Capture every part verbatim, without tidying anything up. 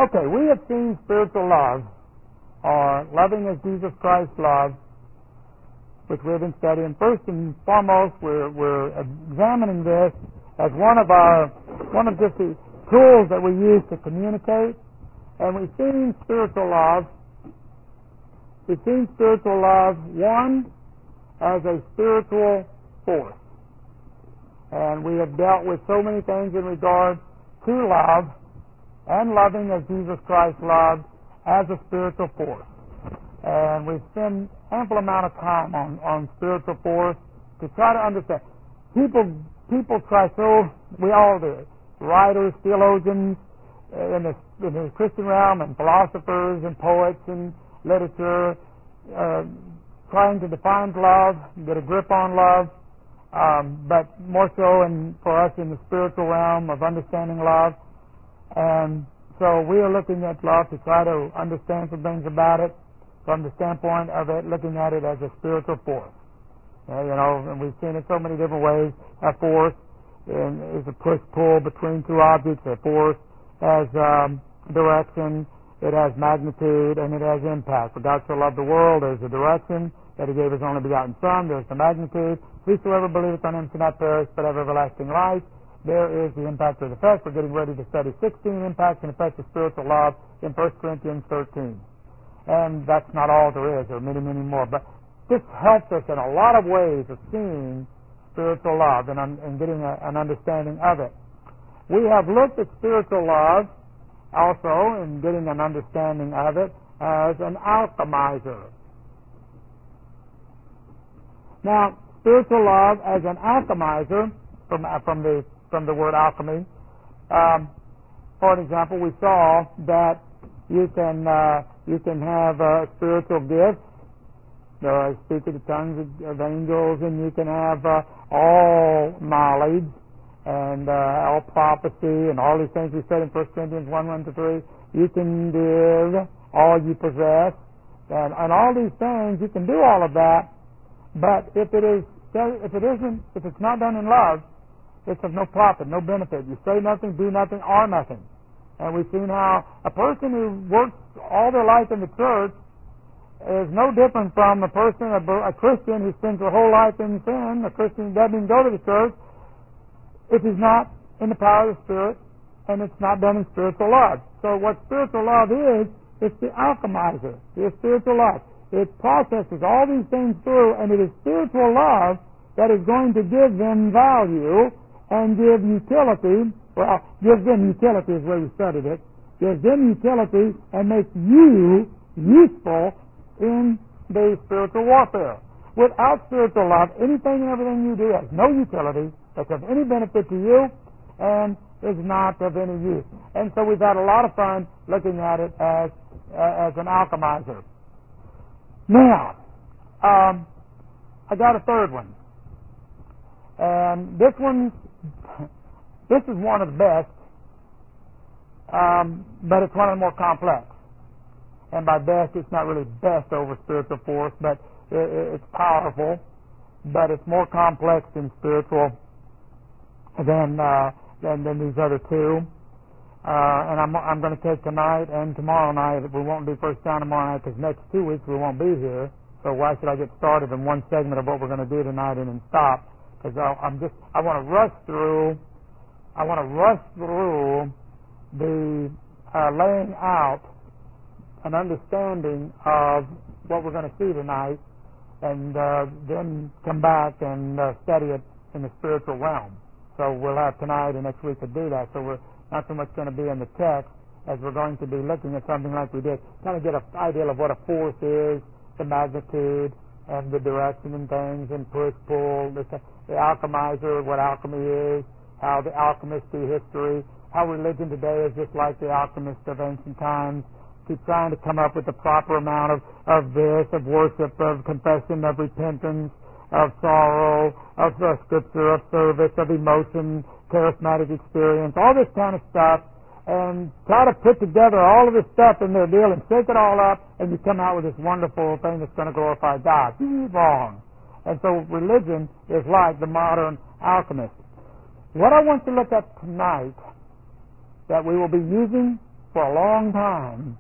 Okay, we have seen spiritual love, or loving as Jesus Christ loved, which we've been studying. First and foremost, we're, we're examining this as one of our, one of just the tools that we use to communicate. And we've seen spiritual love. We've seen spiritual love, one, as a spiritual force. And we have dealt with so many things in regard to love and loving as Jesus Christ loved as a spiritual force. And we've spent ample amount of time on, on spiritual force to try to understand. People people try so, we all do. Writers, theologians in the, in the Christian realm, and philosophers and poets and literature, uh, trying to define love, get a grip on love, um, but more so in, for us in the spiritual realm of understanding love. And so we are looking at love to try to understand some things about it from the standpoint of it, looking at it as a spiritual force. Uh, you know, and we've seen it so many different ways. A force is a push-pull between two objects. A force has um, direction, it has magnitude, and it has impact. For God so loved the world, there's a direction, that He gave His only begotten Son, there's the magnitude. Whosoever believeth on Him shall not perish, but have everlasting life. There is the impact or the effect. We're getting ready to study sixteen impacts and effects of spiritual love in First Corinthians thirteen. And that's not all there is. There are many, many more. But this helps us in a lot of ways of seeing spiritual love and, un- and getting a, an understanding of it. We have looked at spiritual love also and getting an understanding of it as an alchemizer. Now, spiritual love as an alchemizer, from, from, the, from the word alchemy, um, for example, we saw that you can uh, you can have uh, spiritual gifts, uh, speak in the tongues of, of angels, and you can have uh, all knowledge and uh, all prophecy and all these things we said in First Corinthians one, one to three. You can give all you possess, and, and all these things, you can do all of that, but if it is if it isn't if it's not done in love, it's of no profit, no benefit. You say nothing, do nothing, are nothing. And we've seen how a person who works all their life in the church is no different from a person, a, a Christian who spends their whole life in sin, a Christian who doesn't even go to the church, if he's not in the power of the Spirit and it's not done in spiritual love. So what spiritual love is, it's the alchemizer, it's spiritual love. It processes all these things through, and it is spiritual love that is going to give them value and give utility. Well, gives them utility is where we studied it. Gives them utility and makes you useful in the spiritual warfare. Without spiritual love, anything and everything you do has no utility, that's of any benefit to you, and is not of any use. And so we've had a lot of fun looking at it as uh, as an alchemizer. Now, um, I got a third one, and this one. This is one of the best, um, but it's one of the more complex. And by best, it's not really best over spiritual force, but it, it's powerful, but it's more complex than spiritual than uh, than, than these other two. Uh, and I'm I'm going to take tonight and tomorrow night. We won't do first down tomorrow night because next two weeks we won't be here. So why should I get started in one segment of what we're going to do tonight and then stop? Because I'm just I want to rush through. I want to rush through the uh, laying out an understanding of what we're going to see tonight, and uh, then come back and uh, study it in the spiritual realm. So we'll have tonight and next week to do that. So we're not so much going to be in the text as we're going to be looking at something like we did, kind of get an idea of what a force is, the magnitude, and the direction and things, and push, pull, the, the alchemizer, what alchemy is, how the alchemists do history, how religion today is just like the alchemists of ancient times, keep trying to come up with the proper amount of, of this, of worship, of confession, of repentance, of sorrow, of uh, scripture, of service, of emotion, charismatic experience, all this kind of stuff, and try to put together all of this stuff in their deal and shake it all up, and you come out with this wonderful thing that's going to glorify God. Wrong. And so religion is like the modern alchemist. What I want to look at tonight that we will be using for a long time,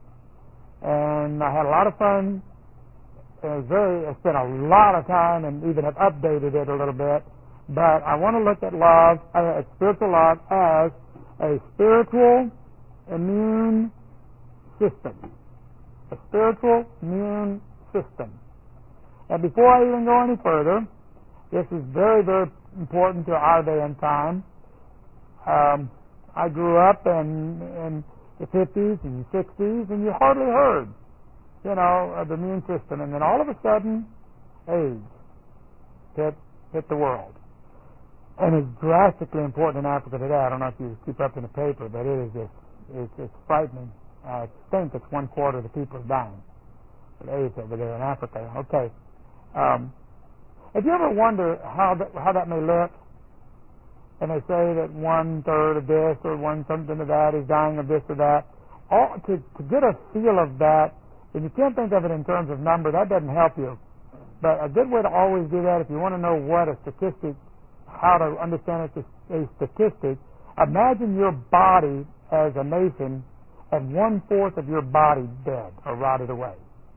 and I had a lot of fun. It was very, I spent a lot of time and even have updated it a little bit. But I want to look at love, uh, at spiritual love, as a spiritual immune system. A spiritual immune system. And before I even go any further, this is very, very important to our day and time. Um, I grew up in, in the fifties and sixties, and you hardly heard, you know, of the immune system. And then all of a sudden, AIDS hit, hit the world. And it's drastically important in Africa today. I don't know if you keep up in the paper, but it is just, it's, it's frightening. I think it's one quarter of the people are dying with AIDS over there in Africa. Okay. Um, if you ever wonder how that, how that may look, and they say that one third of this or one something of that is dying of this or that, all, to, to get a feel of that, and you can't think of it in terms of number, that doesn't help you. But a good way to always do that, if you want to know what a statistic, how to understand a, a statistic, imagine your body as a nation and one-fourth of your body dead or rotted away.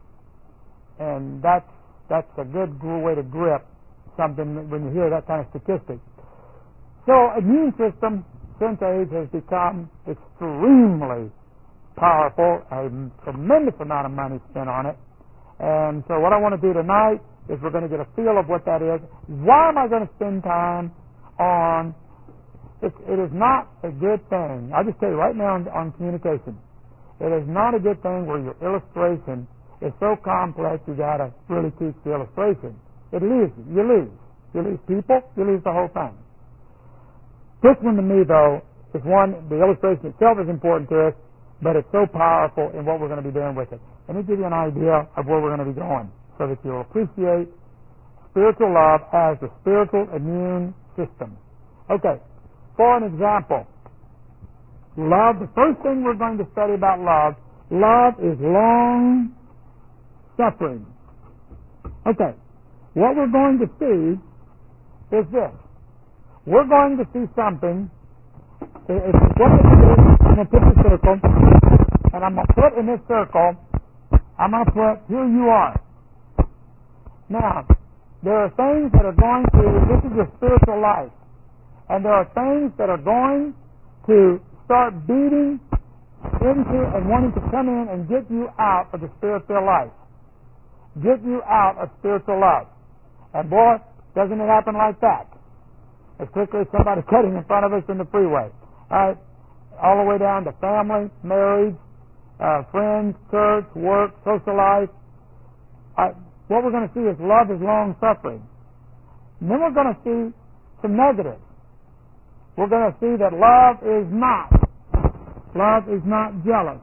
And that's, that's a good way to grip something when you hear that kind of statistic. So immune system, since AIDS, has become extremely powerful, a tremendous amount of money spent on it. And so what I want to do tonight is we're going to get a feel of what that is. Why am I going to spend time on it? It is not a good thing. I'll just tell you right now on, on communication. It is not a good thing where your illustration is so complex you got to really teach the illustration. It leaves you. You lose. You lose people. You lose the whole thing. This one to me, though, is one, the illustration itself is important to us, but it's so powerful in what we're going to be doing with it. Let me give you an idea of where we're going to be going so that you'll appreciate spiritual love as the spiritual immune system. Okay, for an example, love, the first thing we're going to study about love, love is long suffering. Okay, what we're going to see is this. We're going to see something. If what I'm going to do, I'm going to pick a circle, and I'm going to put in this circle, I'm going to put, here you are. Now, there are things that are going to, this is your spiritual life, and there are things that are going to start beating into and wanting to come in and get you out of the spiritual life. Get you out of spiritual love. And boy, doesn't it happen like that? As quickly as somebody cutting in front of us in the freeway. All right? All the way down to family, marriage, uh, friends, church, work, social life. Uh, what we're going to see is love is long suffering. And then we're going to see some negatives. We're going to see that love is not. Love is not jealous.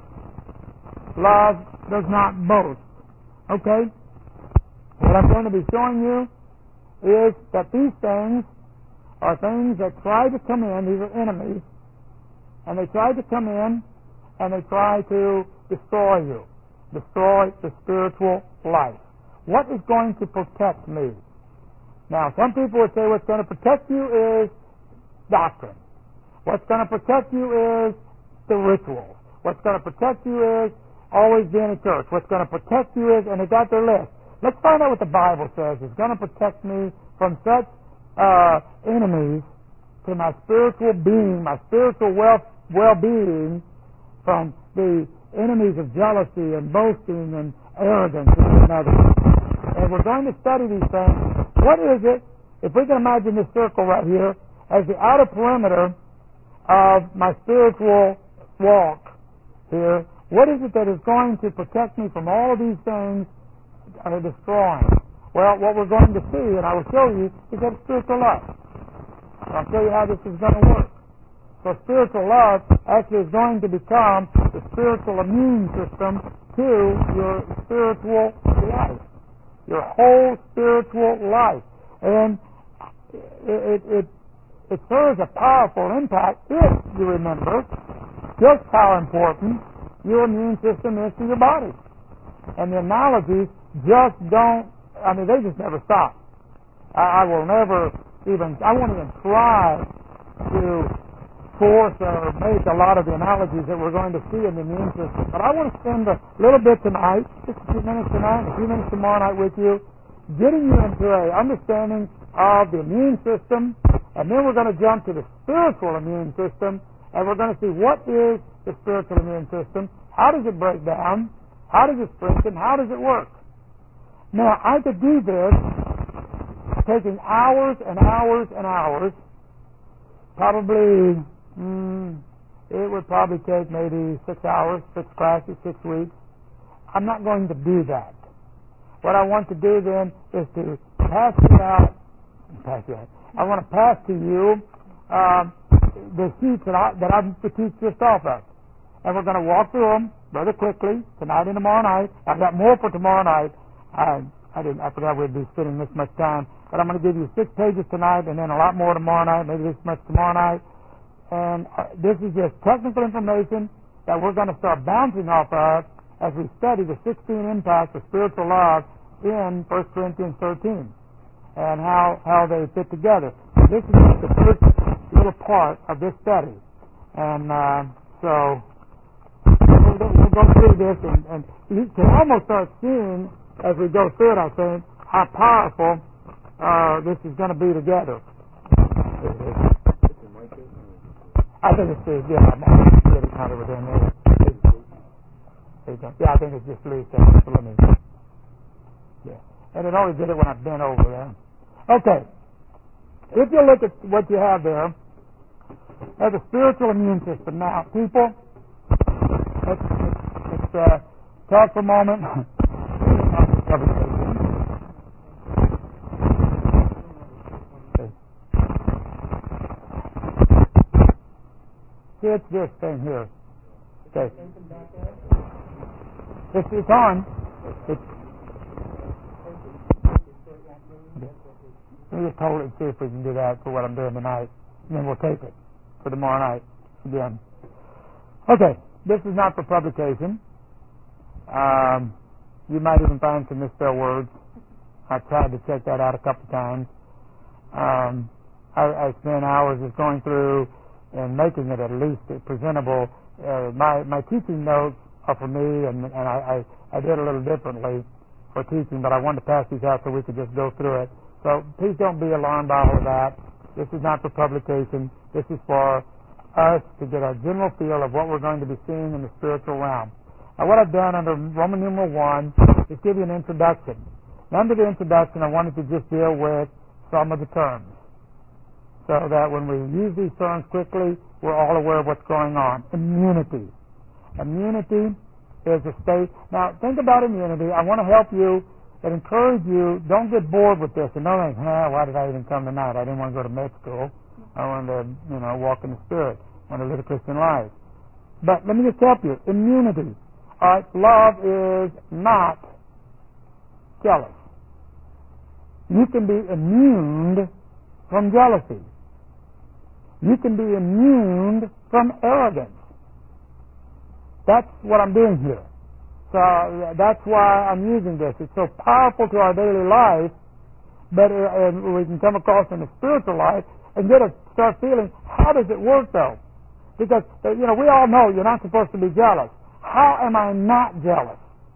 Love does not boast. Okay? What I'm going to be showing you is that these things are things that try to come in. These are enemies. And they try to come in and they try to destroy you. Destroy the spiritual life. What is going to protect me? Now, some people would say what's going to protect you is doctrine. What's going to protect you is the rituals. What's going to protect you is always being in church. What's going to protect you is, and they got their list. Let's find out what the Bible says is going to protect me from such uh, enemies to my spiritual being, my spiritual well, well-being, from the enemies of jealousy and boasting and arrogance and others. And we're going to study these things. What is it, if we can imagine this circle right here, as the outer perimeter of my spiritual walk here, what is it that is going to protect me from all of these things that are destroying? Well, what we're going to see, and I will show you, is that spiritual love. I'll show you how this is going to work. So spiritual love actually is going to become the spiritual immune system to your spiritual life, your whole spiritual life. And it, it, it serves a powerful impact if you remember just how important your immune system is to your body. And the analogies just don't, I mean, they just never stop. I, I will never even, I won't even try to reinforce or make a lot of the analogies that we're going to see in the immune system. But I want to spend a little bit tonight, just a few minutes tonight, a few minutes tomorrow night with you, getting you into a understanding of the immune system, and then we're going to jump to the spiritual immune system, and we're going to see what is the spiritual immune system, how does it break down, how does it strengthen, how does it work. Now, I could do this taking hours and hours and hours. Probably, mm, it would probably take maybe six hours, six classes, six weeks. I'm not going to do that. What I want to do then is to pass it out. Pass it out. I want to pass to you um, the sheets that, I, that I'm to teach just off of. And we're going to walk through them rather quickly tonight and tomorrow night. I've got more for tomorrow night. I, I didn't. I forgot we'd be spending this much time. But I'm going to give you six pages tonight and then a lot more tomorrow night, maybe this much tomorrow night. And uh, this is just technical information that we're going to start bouncing off of as we study the sixteen impacts of spiritual love in First Corinthians thirteen and how, how they fit together. So this is just the first little part of this study. And uh, so we'll, we'll go through this, and, and you can almost start seeing as we go through it, I think, how powerful Uh, this is going to be together. I think it's the, yeah, I'm getting kind of within there. Yeah, I think it's just loose there. So let me, yeah. And it only did it when I bent over there. Okay. If you look at what you have there, there's a spiritual immune system. Now, people, let's, let's, let's uh, talk for a moment. It's this thing here. Okay. It's, it's on. It's, let me just hold it and see if we can do that for what I'm doing tonight. And then we'll tape it for tomorrow night again. Okay. This is not for publication. Um, you might even find some misspelled words. I tried to check that out a couple times. Um, I, I spent hours just going through and making it at least presentable. Uh, my my teaching notes are for me, and, and I, I, I did a little differently for teaching, but I wanted to pass these out so we could just go through it. So please don't be alarmed by all of that. This is not for publication. This is for us to get a general feel of what we're going to be seeing in the spiritual realm. Now, what I've done under Roman numeral one is give you an introduction. And under the introduction, I wanted to just deal with some of the terms, so that when we use these terms quickly, we're all aware of what's going on. Immunity. Immunity is a state. Now, think about immunity. I want to help you and encourage you. Don't get bored with this and don't think, ah, why did I even come tonight? I didn't want to go to med school. I wanted to, you know, walk in the Spirit. I wanted to live a Christian life. But let me just help you. Immunity. All right, love is not jealous. You can be immune from jealousy. You can be immune from arrogance. That's what I'm doing here. So that's why I'm using this. It's so powerful to our daily life, but uh, we can come across in the spiritual life and get a start feeling, how does it work though? Because, uh, you know, we all know you're not supposed to be jealous. How am I not jealous?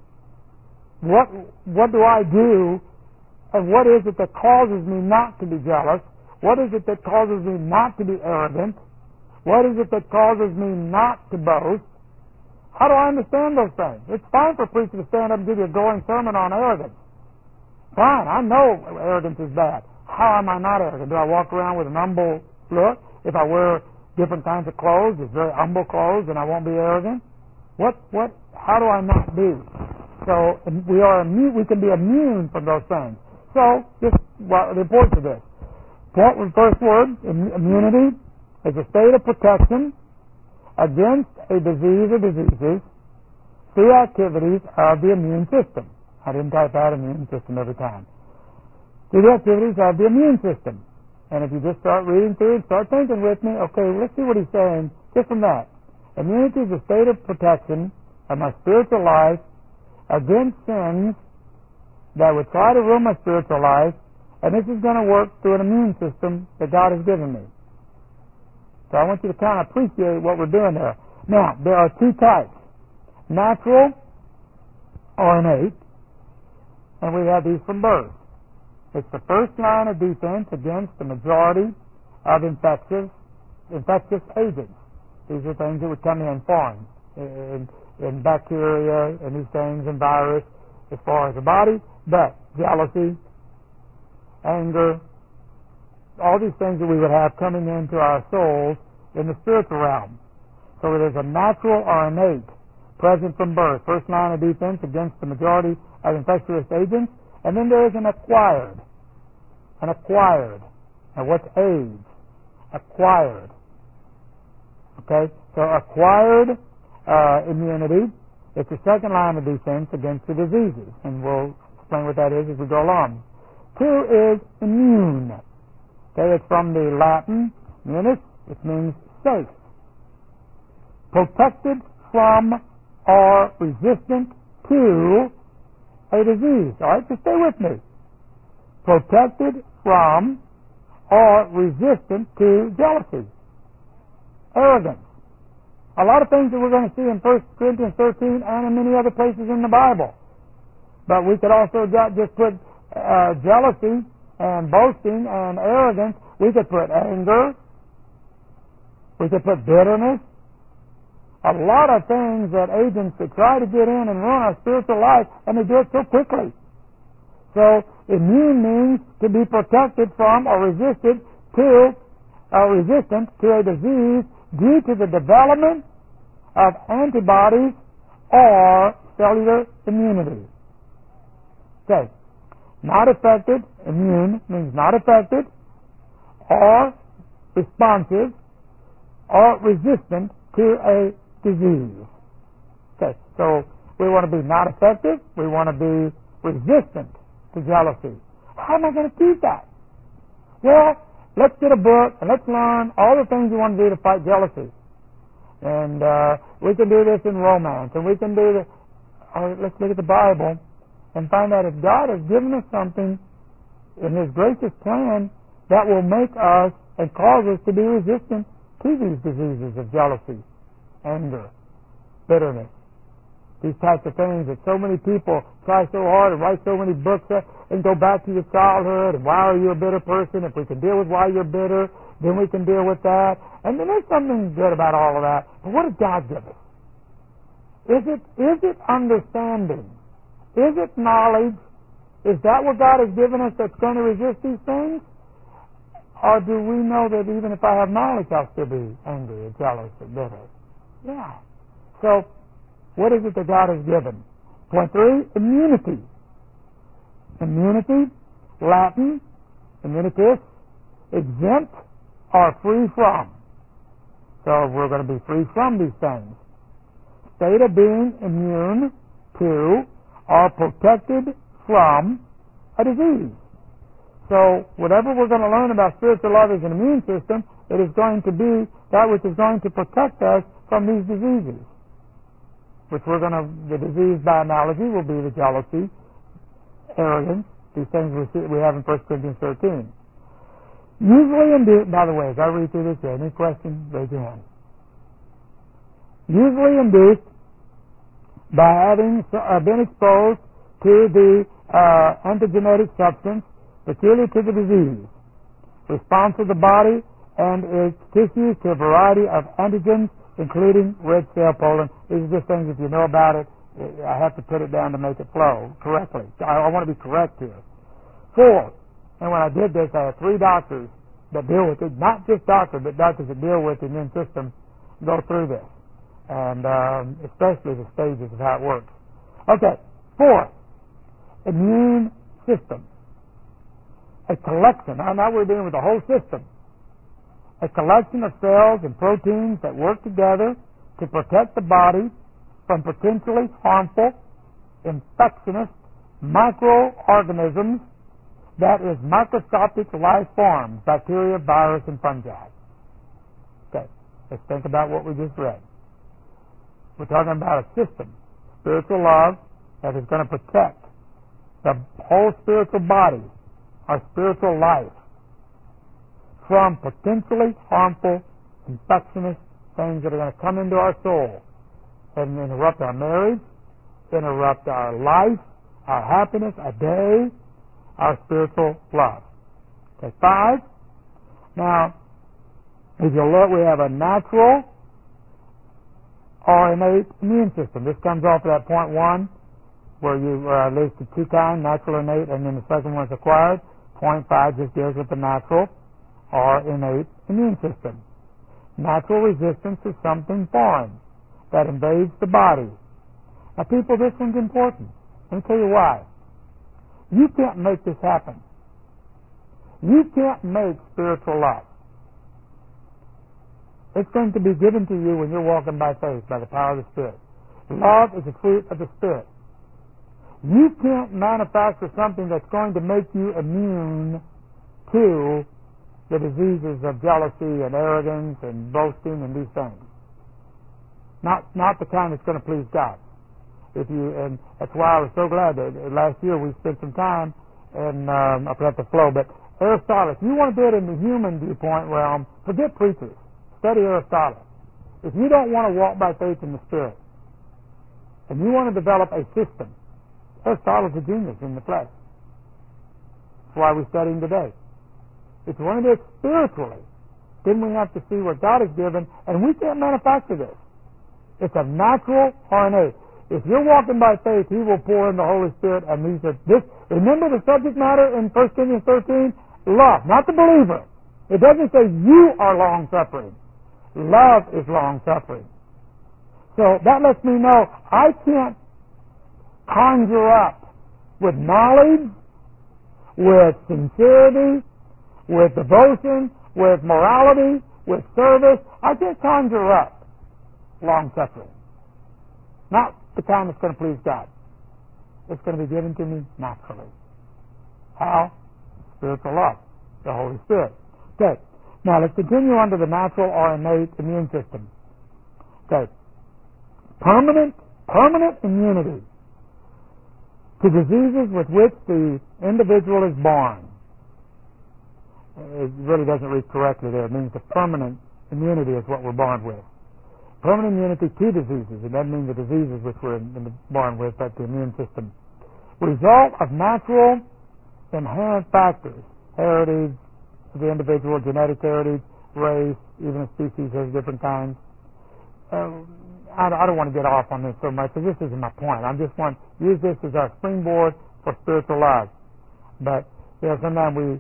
What, what do I do, and what is it that causes me not to be jealous? What is it that causes me not to be arrogant? What is it that causes me not to boast? How do I understand those things? It's fine for a preacher to stand up and give you a glowing sermon on arrogance. Fine, I know arrogance is bad. How am I not arrogant? Do I walk around with an humble look? If I wear different kinds of clothes, it's very humble clothes, and I won't be arrogant? What, what, how do I not be? So we are immune, we can be immune from those things. So, just, well, the importance of this. First word, immunity, is a state of protection against a disease or diseases through activities of the immune system. I didn't type out immune system every time. Through the activities of the immune system. And if you just start reading through and start thinking with me, okay, let's see what he's saying just from that. Immunity is a state of protection of my spiritual life against sins that would try to ruin my spiritual life, and this is going to work through an immune system that God has given me. So I want you to kind of appreciate what we're doing there. Now, there are two types, natural or innate, and we have these from birth. It's the first line of defense against the majority of infectious, infectious agents. These are things that would come in foreign, in, in bacteria and these things and virus as far as the body, but jealousy, anger, all these things that we would have coming into our souls in the spiritual realm. So there's a natural or innate present from birth, first line of defense against the majority of infectious agents, and then there is an acquired. An acquired. Now what's age? Acquired. Okay, so acquired uh, immunity, it's the second line of defense against the diseases, and we'll explain what that is as we go along. Two is immune. Okay, it's from the Latin immunis, which means safe. Protected from or resistant to a disease. All right, so stay with me. Protected from or resistant to jealousy, arrogance. A lot of things that we're going to see in First Corinthians thirteen and in many other places in the Bible. But we could also just put uh, jealousy and boasting and arrogance. We could put anger. We could put bitterness. A lot of things that agents that try to get in and ruin our spiritual life, and they do it so quickly. So immune means to be protected from or resisted to, or resistant to a disease due to the development of antibodies or cellular immunity. Okay. Not affected, immune means not affected, or responsive, or resistant to a disease. Okay, so we want to be not effective, we want to be resistant to jealousy. How am I going to do that? Well, let's get a book and let's learn all the things you want to do to fight jealousy. And uh, we can do this in romance, and we can do this. Oh, let's look at the Bible and find out if God has given us something in His gracious plan that will make us and cause us to be resistant to these diseases of jealousy, anger, bitterness, these types of things that so many people try so hard and write so many books and go back to your childhood and why are you a bitter person? If we can deal with why you're bitter, then we can deal with that. And then there's something good about all of that. But what did God give us? Is it is it understanding? Is it knowledge? Is that what God has given us that's going to resist these things? Or do we know that even if I have knowledge, I'll still be angry or jealous or bitter? Yeah. So, what is it that God has given? Point three, immunity. Immunity, Latin, immunitas, exempt or free from. So we're going to be free from these things. State of being immune to or protected from a disease. So whatever we're going to learn about spiritual love as an immune system, it is going to be that which is going to protect us from these diseases. Which we're going to, the disease by analogy will be the jealousy, arrogance, these things we see, we have in First Corinthians thirteen. Usually induced, by the way, as I read through this, any questions, raise your hand. Usually induced by having uh, been exposed to the uh, antigenetic substance peculiar to the disease, response of the body and its tissues to a variety of antigens, including red cell pollen. These are just things, if you know about it, I have to put it down to make it flow correctly. I, I want to be correct here. Four, and when I did this, I had three doctors that deal with it, not just doctors, but doctors that deal with the immune system, go through this, and um, especially the stages of how it works. Okay, four, immune system. A collection, now, now we're dealing with the whole system, a collection of cells and proteins that work together to protect the body from potentially harmful, infectious microorganisms, that is, microscopic life forms, bacteria, virus, and fungi. Okay, let's think about what we just read. We're talking about a system, spiritual love, that is going to protect the whole spiritual body, our spiritual life, from potentially harmful infectious things that are going to come into our soul and interrupt our marriage, interrupt our life, our happiness, our day, our spiritual love. Okay, five. Now, if you look, we have a natural or innate immune system. This comes off of that point one, where you uh, listed two kinds, natural, innate, and then the second one is acquired. Point five just deals with the natural or innate immune system. Natural resistance is something foreign that invades the body. Now, people, this one's important. Let me tell you why. You can't make this happen. You can't make spiritual love. It's going to be given to you when you're walking by faith, by the power of the Spirit. Love is a fruit of the Spirit. You can't manufacture something that's going to make you immune to the diseases of jealousy and arrogance and boasting and these things. Not not the kind that's going to please God. If you and that's why I was so glad that last year we spent some time and um, I forgot the flow, but Aristotle, if you want to do it in the human viewpoint realm, forget preachers. Study Aristotle. If you don't want to walk by faith in the Spirit, and you want to develop a system, Aristotle's a genius in the flesh. That's why we're studying today. If you want to do it spiritually, then we have to see what God has given, and we can't manufacture this. It's a natural or innate. If you're walking by faith, He will pour in the Holy Spirit, and these are this. Remember the subject matter in First Corinthians thirteen? Love, not the believer. It doesn't say you are long-suffering. Love is long-suffering. So that lets me know I can't conjure up with knowledge, with sincerity, with devotion, with morality, with service. I can't conjure up long-suffering. Not the kind that's going to please God. It's going to be given to me naturally. How? Spiritual love, the Holy Spirit. Okay. Now let's continue on to the natural or innate immune system. Okay. Permanent, permanent immunity to diseases with which the individual is born. It really doesn't read correctly there. It means the permanent immunity is what we're born with. Permanent immunity to diseases. It doesn't mean the diseases which we're born with, but the immune system. Result of natural inherent factors. Heritage of the individual, genetic heritage, race, even a species has different kinds. Uh, I, I don't want to get off on this so much, because this isn't my point. I just want to use this as our springboard for spiritual life. But, you know, sometimes we,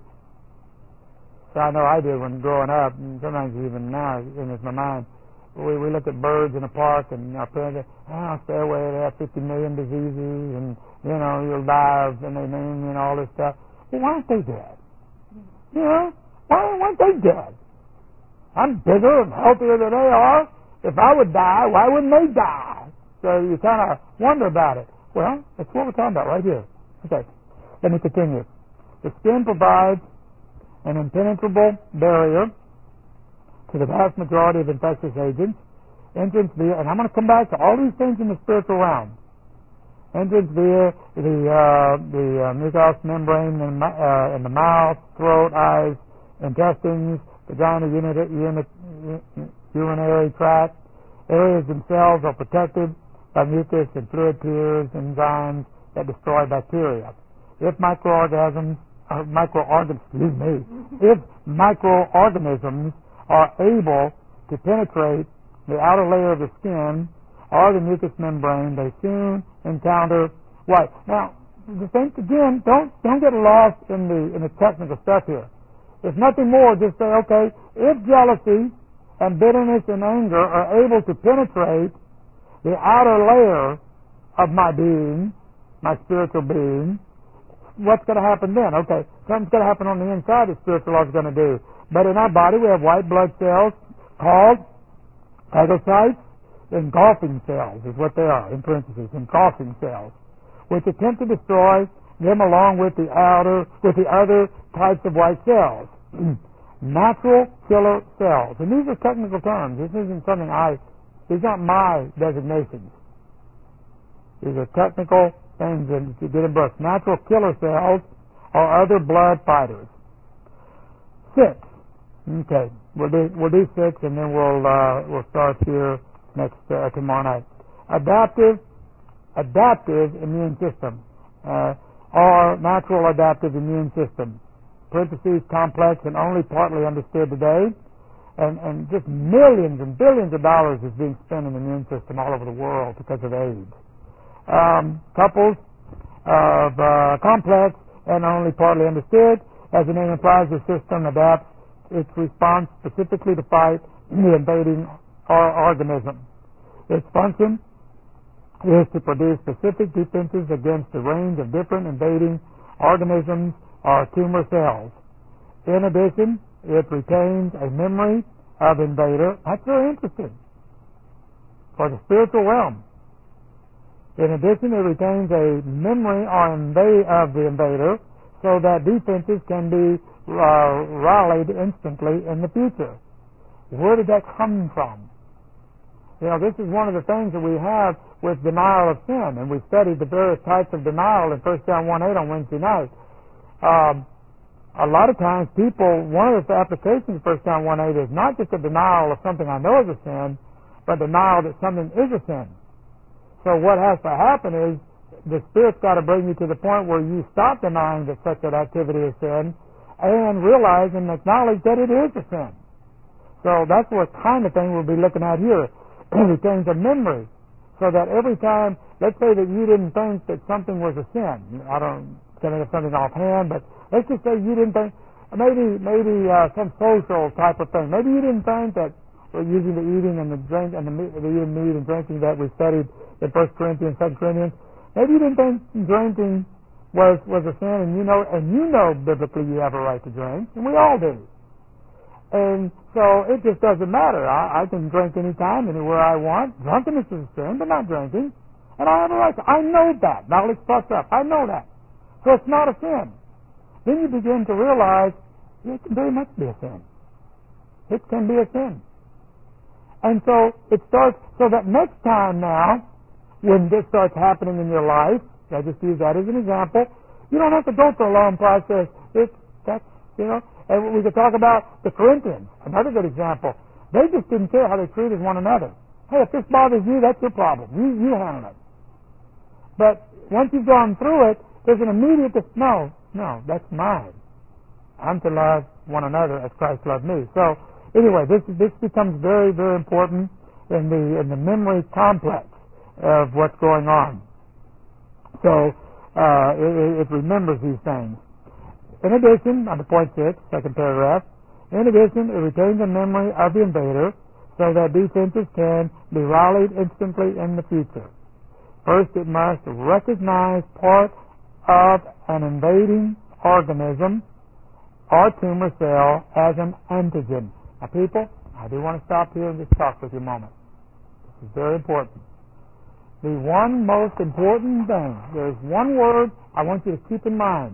so I know I did when growing up, and sometimes even now, in my mind, we, we look at birds in a park, and our parents say, oh, stay away, they have fifty million diseases, and, you know, you'll die, and they name you and all this stuff. Well, why aren't they dead? You know, why aren't they dead? I'm bigger and healthier than they are. If I would die, why wouldn't they die? So you kind of wonder about it. Well, that's what we're talking about right here. Okay, let me continue. The skin provides an impenetrable barrier to the vast majority of infectious agents. Entrance via, and I'm going to come back to all these things in the spiritual realm. Entrance via the uh, the uh, mucous membrane in, uh, in the mouth, throat, eyes, intestines, vagina, unit, unit, urinary tract. Areas themselves are protected by mucus and fluid tears, enzymes that destroy bacteria. If microorganisms, uh, microorganisms, excuse me, if microorganisms are able to penetrate the outer layer of the skin or the mucous membrane, they soon encounter what? Now, the thing again, don't don't get lost in the in the technical stuff here. If nothing more, just say, okay, if jealousy and bitterness and anger are able to penetrate the outer layer of my being, my spiritual being, what's going to happen then? Okay, something's going to happen on the inside that spiritual love is going to do. But in our body, we have white blood cells called phagocytes. Engulfing cells is what they are, in parentheses, engulfing cells, which attempt to destroy them along with the outer, with the other types of white cells. Natural killer cells. And these are technical terms. This isn't something I, these aren't my designations. These are technical things that you get in books. Natural killer cells are other blood fighters. Six, Okay, we'll do we'll do six, and then we'll uh, we'll start here next uh, tomorrow night. Adaptive, adaptive immune system, uh, or natural adaptive immune system. Parentheses, complex and only partly understood today, and and just millions and billions of dollars is being spent in the immune system all over the world because of AIDS. Um, couples of uh, complex and only partly understood. As the name implies, the system adapts its response specifically to fight the invading or organism. Its function is to produce specific defenses against a range of different invading organisms or tumor cells. In addition, it retains a memory of invader. That's very interesting for the spiritual realm. In addition, it retains a memory on inva- of the invader so that defenses can be uh, rallied instantly in the future. Where did that come from? You know, this is one of the things that we have with denial of sin, and we studied the various types of denial in First John one eight on Wednesday night. Um, a lot of times people, one of the applications of First John one eight is not just a denial of something I know is a sin, but denial that something is a sin. So what has to happen is the Spirit's got to bring you to the point where you stop denying that such an activity is sin and realize and acknowledge that it is a sin. So that's what kind of thing we'll be looking at here. It retains a memory so that every time, let's say that you didn't think that something was a sin. I don't think of something offhand, but let's just say you didn't think, maybe maybe uh, some social type of thing. Maybe you didn't think that we're using the eating and the drink and the, meat, the eating meat and drinking that we studied in First Corinthians, Second Corinthians. Maybe you didn't think drinking was was a sin, and you know, and you know biblically you have a right to drink, and we all do. And so it just doesn't matter. I, I can drink anytime, anywhere I want. Drunkenness is a sin, but not drinking, and I have a right to. I know that. Knowledge puffs up. I know that. So it's not a sin. Then you begin to realize it can very much be a sin. It can be a sin. And so it starts. So that next time now, when this starts happening in your life, I just use that as an example, you don't have to go through a long process. It's, that's, you know, and we could talk about the Corinthians, another good example. They just didn't care how they treated one another. Hey, if this bothers you, that's your problem. You, you handle it. But once you've gone through it, there's an immediate, no, no, that's mine. I'm to love one another as Christ loved me. So, anyway, this this becomes very, very important in the in the memory complex of what's going on. So uh, it, it remembers these things. In addition, on the point six, second paragraph, in addition, it retains a memory of the invader so that defenses can be rallied instantly in the future. First, it must recognize part of an invading organism or tumor cell as an antigen. Now, people, I do want to stop here and just talk with you a moment. This is very important. The one most important thing, there's one word I want you to keep in mind.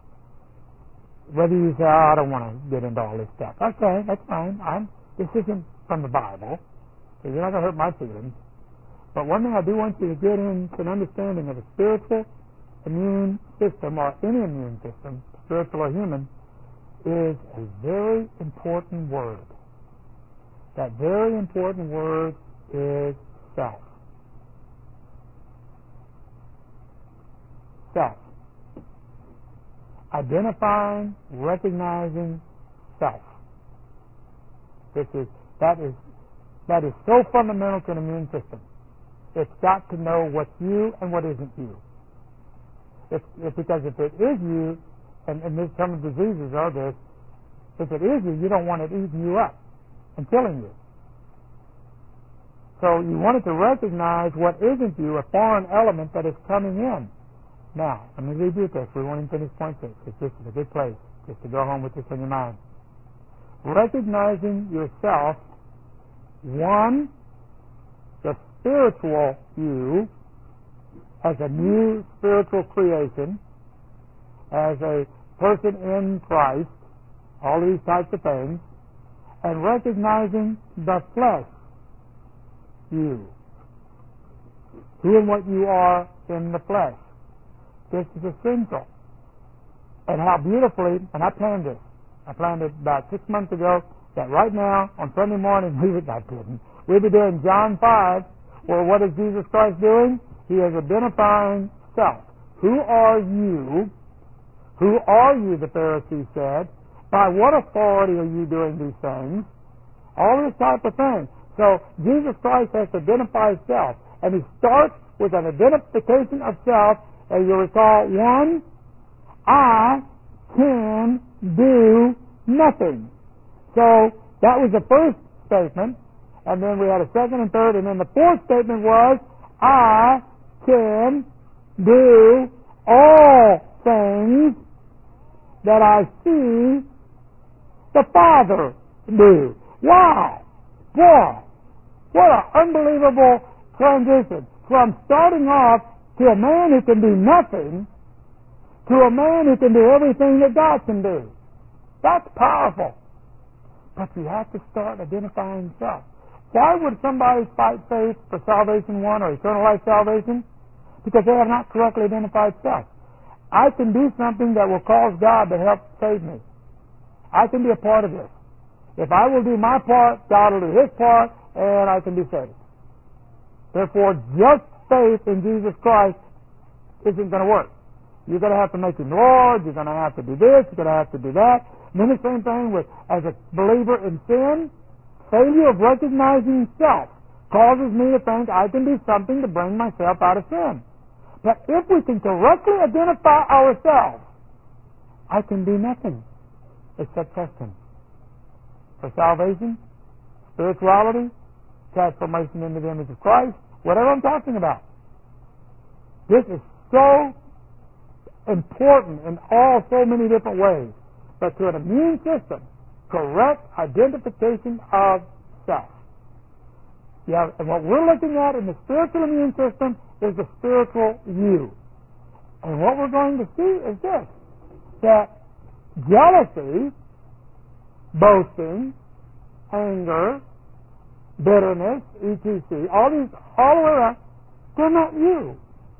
Whether you say, oh, I don't want to get into all this stuff. Okay, that's fine. I'm, this isn't from the Bible, so you're not going to hurt my feelings. But one thing I do want you to get into an understanding of a spiritual immune system, or any immune system, spiritual or human, is a very important word. That very important word is self. Self. Identifying, recognizing self. This is that is that is so fundamental to an immune system. It's got to know what's you and what isn't you. If, if because if it is you, and, and this, some of the diseases are this, if it is you, you don't want it eating you up and killing you. So you want it to recognize what isn't you, a foreign element that is coming in. Now, let me rebuke this. We won't even finish point six. It's just a good place just to go home with this in your mind. Recognizing yourself, one, the spiritual you, as a new spiritual creation, as a person in Christ, all these types of things, and recognizing the flesh you, who and what you are in the flesh. This is essential. And how beautifully, and I planned this. I planned it about six months ago, that right now, on Sunday morning, we would not kidding. We'll be doing John five, where what is Jesus Christ doing? He is identifying self. Who are you? Who are you, the Pharisee said? By what authority are you doing these things? All this type of thing. So Jesus Christ has to identify self. And he starts with an identification of self. As you recall, one, I can do nothing. So that was the first statement. And then we had a second and third. And then the fourth statement was, I can do all things that I see the Father do. Wow! Boy! What an unbelievable transition from starting off to a man who can do nothing to a man who can do everything that God can do. That's powerful. But you have to start identifying self. Why would somebody fight faith for salvation one or eternal life salvation? Because they have not correctly identified self. I can do something that will cause God to help save me. I can be a part of this. If I will do my part, God will do His part, and I can be saved. Therefore, just faith in Jesus Christ isn't going to work. You're going to have to make Him Lord. You're going to have to do this. You're going to have to do that. And then the same thing with, as a believer in sin, failure of recognizing self causes me to think I can do something to bring myself out of sin. But if we can correctly identify ourselves, I can do nothing except trust Him. For salvation, spirituality, transformation into the image of Christ, whatever I'm talking about. This is so important in all so many different ways. But to an immune system, correct identification of self. Yeah, and what we're looking at in the spiritual immune system is the spiritual you. And what we're going to see is this, that jealousy, boasting, anger, bitterness, et cetera, all these, all the way around, they're not you.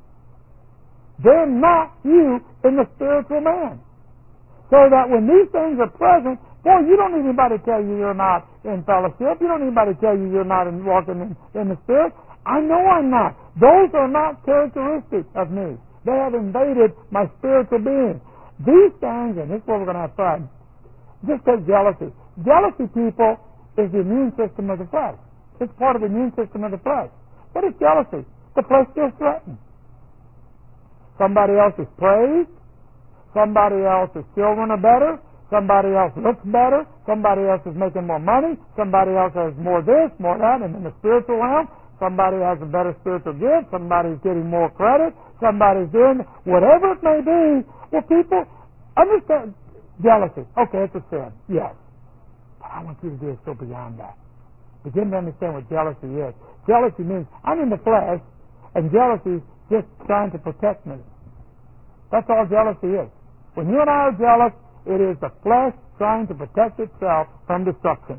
They're not you in the spiritual man. So that when these things are present, boy, you don't need anybody to tell you you're not in fellowship. You don't need anybody to tell you you're not in, walking in, in the Spirit. I know I'm not. Those are not characteristics of me. They have invaded my spiritual being. These things, and this is where we're going to have fun, just take jealousy. Jealousy, people, is the immune system of the flesh. It's part of the immune system of the flesh. What is jealousy? The flesh feels threatened. Somebody else is praised. Somebody else's children are better. Somebody else looks better. Somebody else is making more money. Somebody else has more this, more that. And in the spiritual realm, somebody has a better spiritual gift. Somebody's getting more credit. Somebody's doing whatever it may be. Well, people understand jealousy. Okay, it's a sin. Yes. But I want you to do it so beyond that. Begin to understand what jealousy is. Jealousy means I'm in the flesh, and jealousy is just trying to protect me. That's all jealousy is. When you and I are jealous, it is the flesh trying to protect itself from destruction.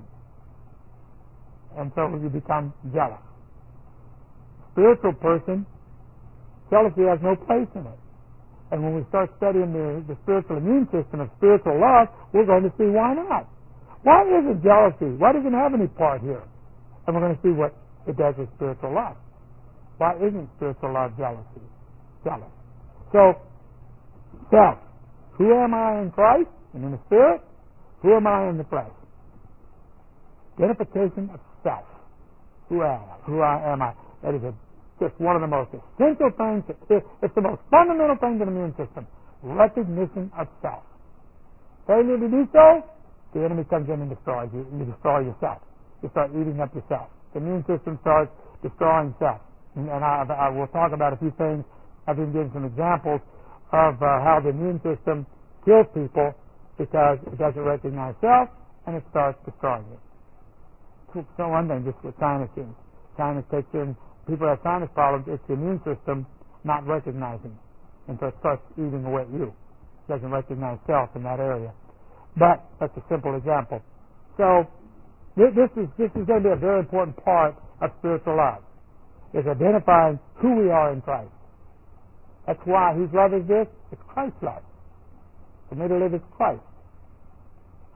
And so you become jealous. Spiritual person, jealousy has no place in it. And when we start studying the, the spiritual immune system of spiritual love, we're going to see why not. Why isn't jealousy? Why doesn't it have any part here? And we're going to see what it does with spiritual love. Why isn't spiritual love jealousy? Jealous. So, self. Who am I in Christ and in the Spirit? Who am I in the flesh? Identification of self. Who am I? Who I am I? That is a, just one of the most essential things. It, it's the most fundamental thing in the immune system. Recognition of self. Failure to do so, the enemy comes in and destroys you. You destroy yourself. You start eating up yourself. The immune system starts destroying self. And, and I, I will talk about a few things. I've been giving some examples of uh, how the immune system kills people because it doesn't recognize self and it starts destroying it. So, so one thing, just with sinuses. Sinus takes in, people have sinus problems, it's the immune system not recognizing. And so it starts eating away at you. It doesn't recognize self in that area. But that's a simple example. So this is, this is going to be a very important part of spiritual life, is identifying who we are in Christ. That's why whose love is this? It's Christ's love. For me to live is Christ.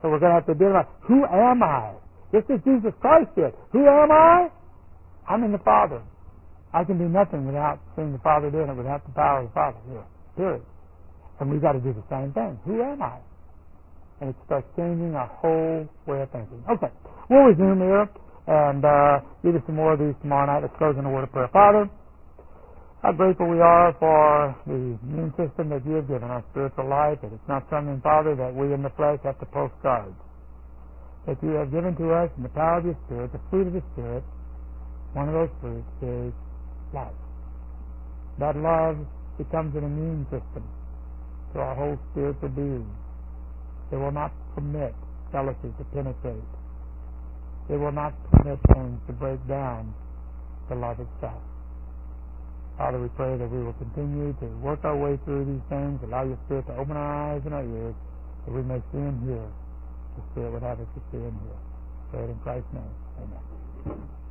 So we're going to have to deal with, who am I? Just as Jesus Christ did. Who am I? I'm in the Father. I can do nothing without seeing the Father doing it, without the power of the Father here. Period. And we've got to do the same thing. Who am I? And it starts changing our whole way of thinking. Okay, we'll resume here and uh, give you some more of these tomorrow night. Let's close in a word of prayer. Father, how grateful we are for the immune system that you have given our spiritual life. That it's not something, Father, that we in the flesh have to postcard. That you have given to us in the power of your Spirit, the fruit of the Spirit. One of those fruits is love. That love becomes an immune system to our whole spiritual being. They will not permit jealousy to penetrate. They will not permit things to break down the love itself. Father, we pray that we will continue to work our way through these things, allow your Spirit to open our eyes and our ears, that we may see and hear the Spirit would have us to see and hear. Pray it in Christ's name. Amen.